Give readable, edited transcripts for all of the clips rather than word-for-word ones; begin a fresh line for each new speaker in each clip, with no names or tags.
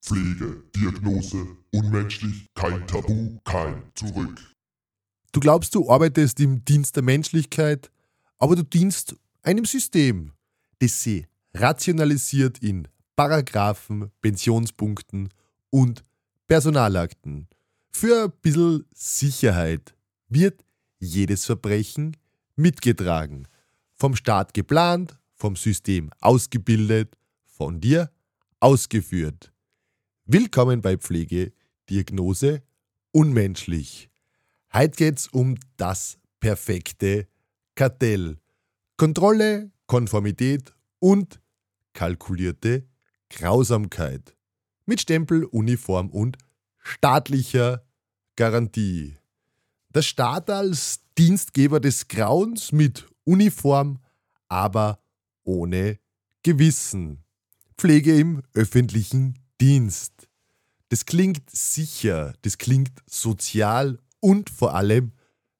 Pflege, Diagnose, unmenschlich, kein Tabu, kein Zurück.
Du glaubst, du arbeitest im Dienst der Menschlichkeit, aber du dienst einem System, das sie rationalisiert in Paragraphen, Pensionspunkten und Personalakten. Für ein bisschen Sicherheit wird jedes Verbrechen mitgetragen. Vom Staat geplant, vom System ausgebildet, von dir ausgeführt. Willkommen bei Pflege, Diagnose, unmenschlich. Heute geht's um das perfekte Kartell. Kontrolle, Konformität und kalkulierte Grausamkeit. Mit Stempel, Uniform und staatlicher Garantie. Der Staat als Dienstgeber des Grauens mit Uniform, aber ohne Gewissen. Pflege im öffentlichen Dienst. Das klingt sicher, das klingt sozial und vor allem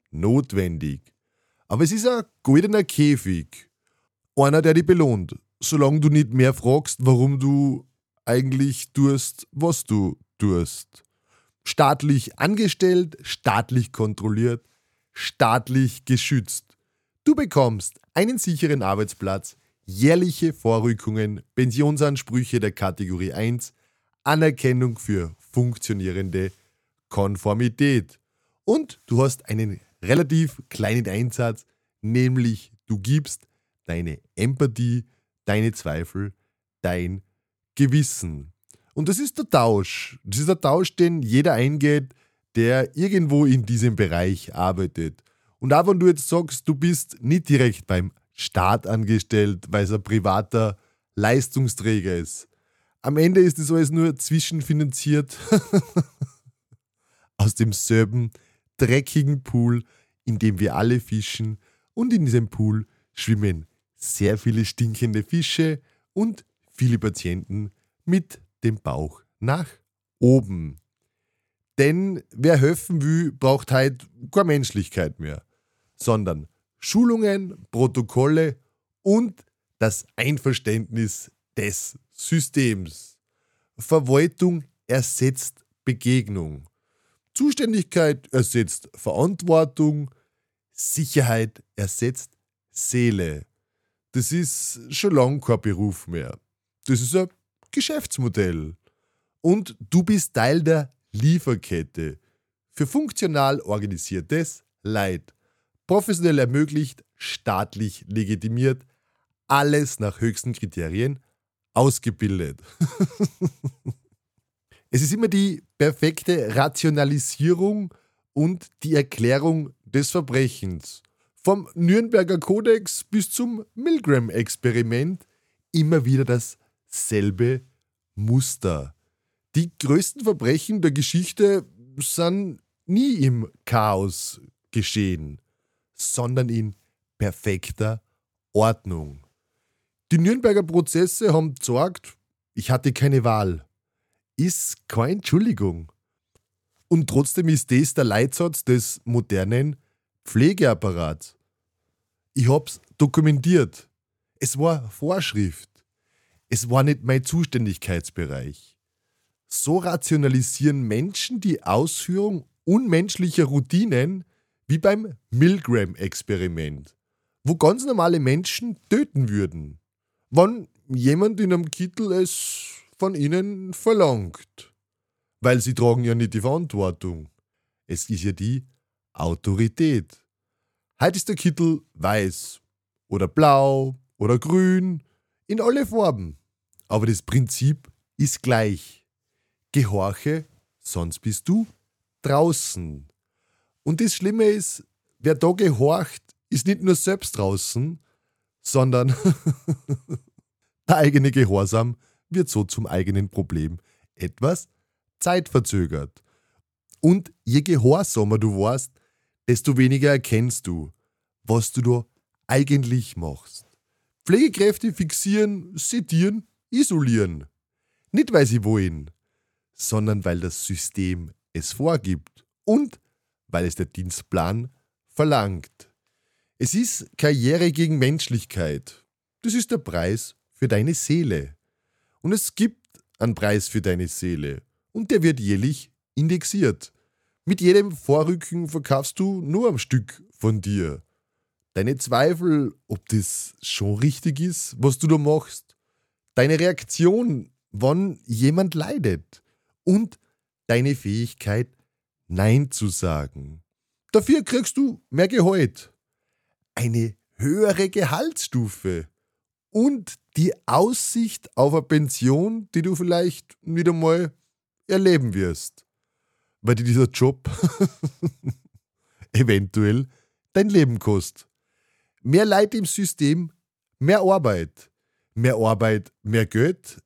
notwendig. Aber es ist ein goldener Käfig. Einer, der dich belohnt, solange du nicht mehr fragst, warum du eigentlich tust, was du tust. Staatlich angestellt, staatlich kontrolliert, staatlich geschützt. Du bekommst einen sicheren Arbeitsplatz, jährliche Vorrückungen, Pensionsansprüche der Kategorie 1, Anerkennung für funktionierende Konformität. Und du hast einen relativ kleinen Einsatz, nämlich du gibst deine Empathie, deine Zweifel, dein Gewissen. Und das ist der Tausch. Das ist der Tausch, den jeder eingeht, der irgendwo in diesem Bereich arbeitet. Und auch wenn du jetzt sagst, du bist nicht direkt beim Staat angestellt, weil es ein privater Leistungsträger ist. Am Ende ist das alles nur zwischenfinanziert aus demselben dreckigen Pool, in dem wir alle fischen, und in diesem Pool schwimmen sehr viele stinkende Fische und viele Patienten mit dem Bauch nach oben. Denn wer helfen will, braucht heute keine Menschlichkeit mehr, sondern Schulungen, Protokolle und das Einverständnis des Systems. Verwaltung ersetzt Begegnung. Zuständigkeit ersetzt Verantwortung. Sicherheit ersetzt Seele. Das ist schon lange kein Beruf mehr. Das ist ein Geschäftsmodell. Und du bist Teil der Lieferkette für funktional organisiertes Leid. Professionell ermöglicht, staatlich legitimiert, alles nach höchsten Kriterien ausgebildet. Es ist immer die perfekte Rationalisierung und die Erklärung des Verbrechens. Vom Nürnberger Kodex bis zum Milgram-Experiment immer wieder dasselbe Muster. Die größten Verbrechen der Geschichte sind nie im Chaos geschehen, sondern in perfekter Ordnung. Die Nürnberger Prozesse haben gesagt, ich hatte keine Wahl. Ist keine Entschuldigung. Und trotzdem ist das der Leitsatz des modernen Pflegeapparats. Ich hab's dokumentiert. Es war Vorschrift. Es war nicht mein Zuständigkeitsbereich. So rationalisieren Menschen die Ausführung unmenschlicher Routinen wie beim Milgram-Experiment, wo ganz normale Menschen töten würden, wenn jemand in einem Kittel es von ihnen verlangt. Weil sie tragen ja nicht die Verantwortung. Es ist ja die Autorität. Heute ist der Kittel weiß oder blau oder grün, in alle Farben. Aber das Prinzip ist gleich. Gehorche, sonst bist du draußen. Und das Schlimme ist, wer da gehorcht, ist nicht nur selbst draußen, sondern der eigene Gehorsam wird so zum eigenen Problem etwas zeitverzögert. Und je gehorsamer du warst, desto weniger erkennst du, was du da eigentlich machst. Pflegekräfte fixieren, sedieren, isolieren. Nicht, weil sie wollen, sondern weil das System es vorgibt und weil es der Dienstplan verlangt. Es ist Karriere gegen Menschlichkeit. Das ist der Preis für deine Seele. Und es gibt einen Preis für deine Seele und der wird jährlich indexiert. Mit jedem Vorrücken verkaufst du nur ein Stück von dir. Deine Zweifel, ob das schon richtig ist, was du da machst, deine Reaktion, wann jemand leidet und deine Fähigkeit, Nein zu sagen. Dafür kriegst du mehr Gehalt, eine höhere Gehaltsstufe und die Aussicht auf eine Pension, die du vielleicht nicht einmal erleben wirst, weil dir dieser Job eventuell dein Leben kostet. Mehr Leid im System, mehr Arbeit. Mehr Arbeit, mehr Geld,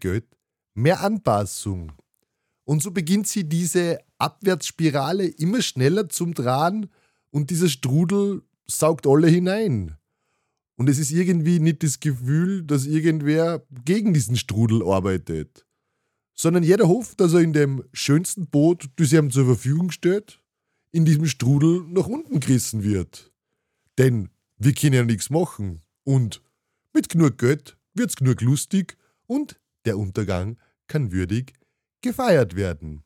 mehr Anpassung. Und so beginnt sie diese Abwärtsspirale immer schneller zum Drehen und dieser Strudel saugt alle hinein. Und es ist irgendwie nicht das Gefühl, dass irgendwer gegen diesen Strudel arbeitet, sondern jeder hofft, dass er in dem schönsten Boot, das ihm zur Verfügung steht, in diesem Strudel nach unten gerissen wird. Denn wir können ja nichts machen und mit genug Geld wird's genug lustig und der Untergang kann würdig gefeiert werden.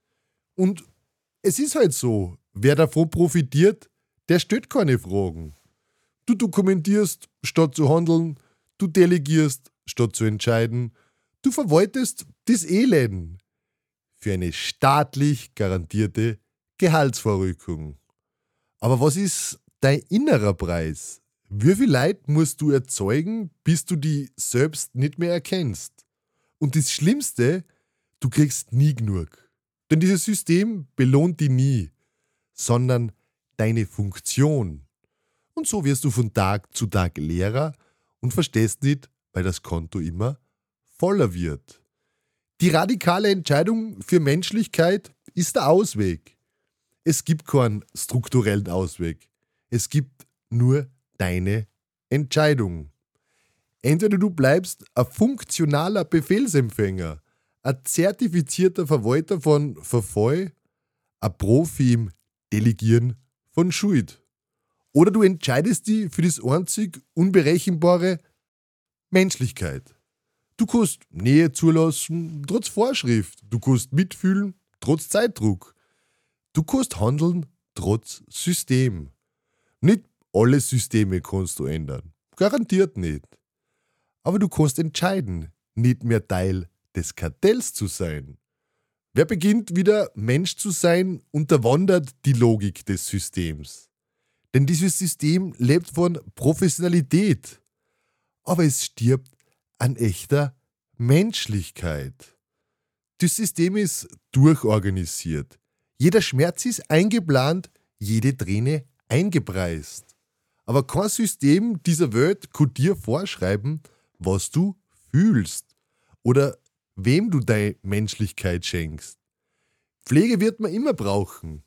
Und es ist halt so, wer davon profitiert, der stellt keine Fragen. Du dokumentierst, statt zu handeln, du delegierst, statt zu entscheiden, du verwaltest das Elend für eine staatlich garantierte Gehaltsvorrückung. Aber was ist dein innerer Preis? Wie viel Leid musst du erzeugen, bis du die selbst nicht mehr erkennst? Und das Schlimmste, du kriegst nie genug. Denn dieses System belohnt dich nie, sondern deine Funktion. Und so wirst du von Tag zu Tag leerer und verstehst nicht, weil das Konto immer voller wird. Die radikale Entscheidung für Menschlichkeit ist der Ausweg. Es gibt keinen strukturellen Ausweg. Es gibt nur deine Entscheidung. Entweder du bleibst ein funktionaler Befehlsempfänger, ein zertifizierter Verwalter von Verfall, ein Profi im Delegieren von Schuld. Oder du entscheidest dich für das einzig Unberechenbare Menschlichkeit. Du kannst Nähe zulassen, trotz Vorschrift. Du kannst mitfühlen, trotz Zeitdruck. Du kannst handeln, trotz System. Nicht alle Systeme kannst du ändern. Garantiert nicht. Aber du kannst entscheiden, nicht mehr Teil des Kartells zu sein. Wer beginnt wieder Mensch zu sein, unterwandert die Logik des Systems. Denn dieses System lebt von Professionalität. Aber es stirbt an echter Menschlichkeit. Das System ist durchorganisiert. Jeder Schmerz ist eingeplant, jede Träne eingepreist. Aber kein System dieser Welt kann dir vorschreiben, was du fühlst oder wem du deine Menschlichkeit schenkst. Pflege wird man immer brauchen.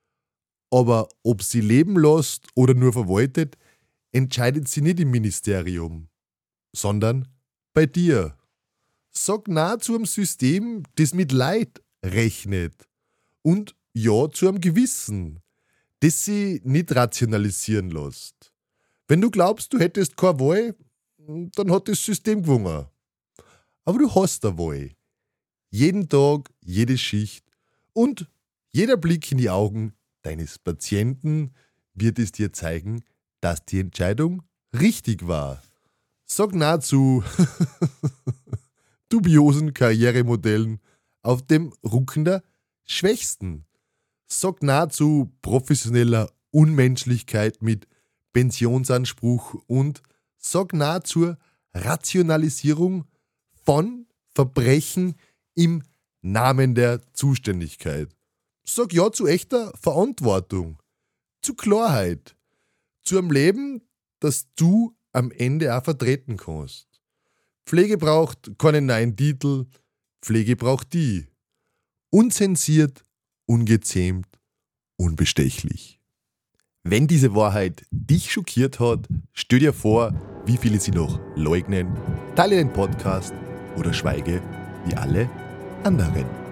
Aber ob sie leben lässt oder nur verwaltet, entscheidet sie nicht im Ministerium, sondern bei dir. Sag Nein zu einem System, das mit Leid rechnet. Und Ja zu einem Gewissen, das sie nicht rationalisieren lässt. Wenn du glaubst, du hättest keine Wahl, dann hat das System gewonnen. Aber du hast eine Wahl. Jeden Tag, jede Schicht und jeder Blick in die Augen deines Patienten wird es dir zeigen, dass die Entscheidung richtig war. Sag Nein zu dubiosen Karrieremodellen auf dem Rücken der Schwächsten. Sag Nein zu professioneller Unmenschlichkeit mit Pensionsanspruch und sag Nein zur Rationalisierung von Verbrechen im Namen der Zuständigkeit. Sag Ja zu echter Verantwortung, zu Klarheit, zu einem Leben, das du am Ende auch vertreten kannst. Pflege braucht keinen neuen Titel, Pflege braucht die. Unzensiert, ungezähmt, unbestechlich. Wenn diese Wahrheit dich schockiert hat, stell dir vor, wie viele sie noch leugnen, teile den Podcast oder schweige wie alle anderen.